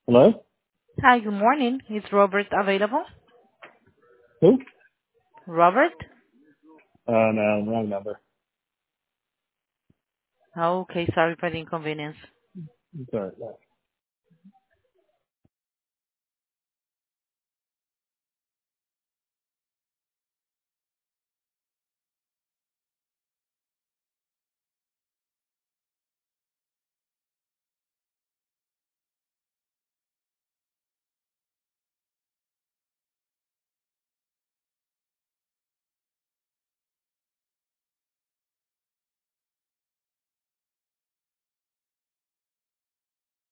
Hello? Hi, good morning. Is Robert available? Who? Robert? No, wrong number. Okay, sorry for the inconvenience. Sorry. No.